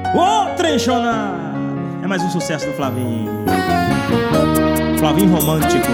Ô, trenchonado! É mais um sucesso do Flavinho. Flavinho romântico.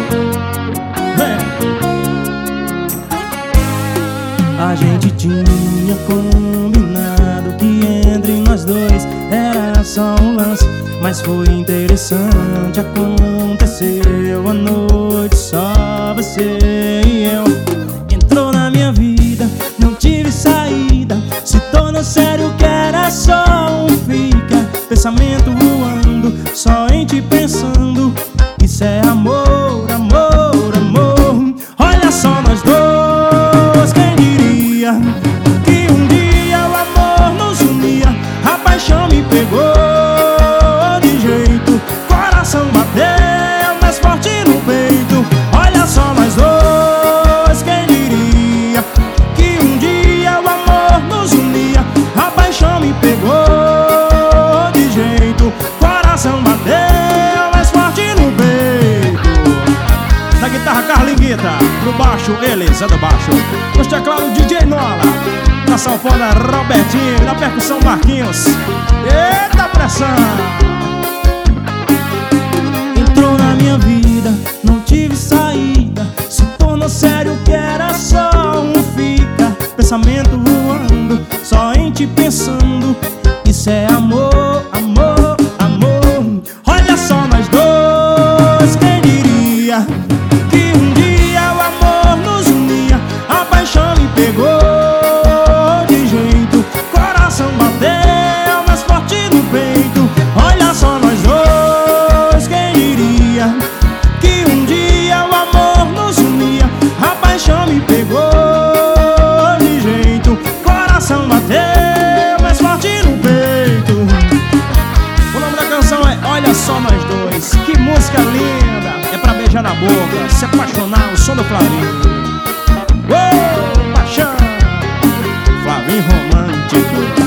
A gente tinha combinado que entre nós dois era só um lance, mas foi interessante, aconteceu à noite, só você e eu. Entrou na minha vida, não tive saída, se tornou sério que era só um fica. Pensamento voando, só em ti pensando, isso é amor, amor, amor. Olha só nós dois, quem diria que um dia o amor nos unia. A paixão me pegou de jeito, coração bateu mais forte no peito. Olha só nós dois, quem diria que um dia o amor nos unia. A paixão me pegou de jeito, coração bateu mais forte no peito. Na guitarra Carlinguita, no baixo ele, Zé do baixo. Nos teclados DJ Nola, na sanfona Robertinho, na percussão Marquinhos. Eita pressão! Entrou na minha vida, não tive saída, se tornou sério que era só um fica. Pensamento voando, só em ti pensando, isso é amor, amor, amor. Olha só nós dois, quem diria que um dia o amor nos unia. A paixão me pegou de jeito, coração bateu mais forte no peito. Olha só nós dois, quem diria que um dia o amor nos unia. A paixão me pegou de jeito, coração bateu mais forte no peito. O nome da canção é Olha Só Nós Dois. Que música linda! É pra beijar na boca, se apaixonar, o som do Flavinho. Paixão! Flavinho romântico.